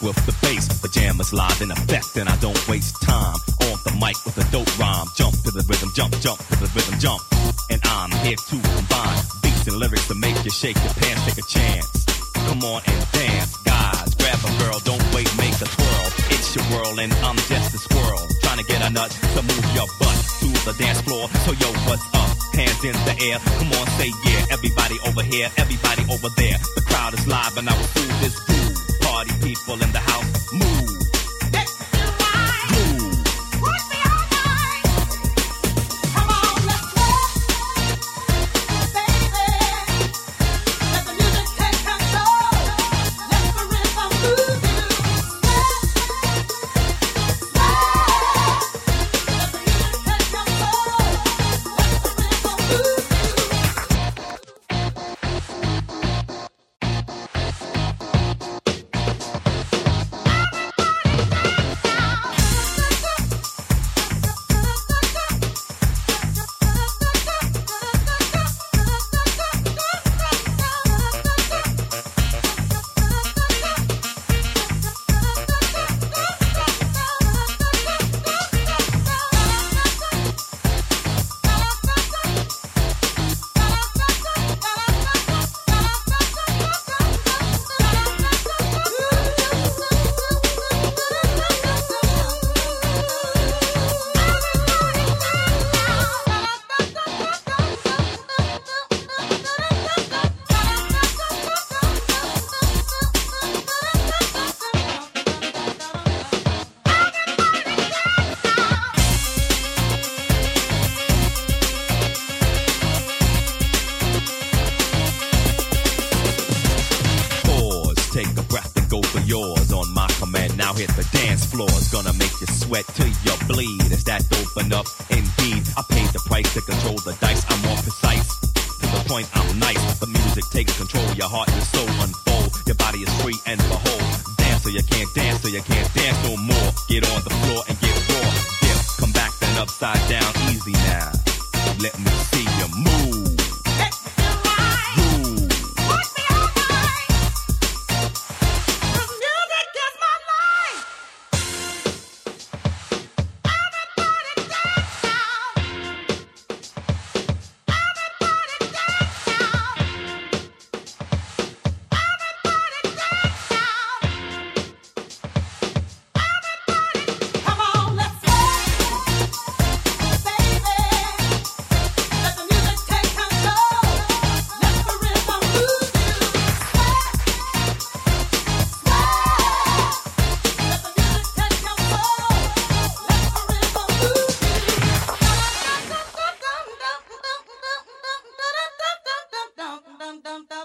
with the bass. Pajamas live in effect, and I don't waste time. On the mic with a dope rhyme. Jump to the rhythm, jump to the rhythm, jump. And I'm here to combine beats and lyrics to make you shake your pants, take a chance. Come on and dance, guys. Grab a girl, don't wait, make a twirl. It's your world and I'm just a squirrel. Trying to get a nut to move your butt to the dance floor. So yo, what's up? Hands in the air. Come on, say yeah. Everybody over here, everybody over there. The crowd is live and I will do this groove. Party people in the house, move. To your bleed, is that open up? Indeed, I paid the price to control the dice. I'm more precise, to the point I'm nice. The music takes control, your heart and soul unfold. Your body is free and behold. Dance so you can't dance, so you can't dance no more. Get on the floor and get raw. Dip, come back then upside down, easy now. Let me see you move. Dum dum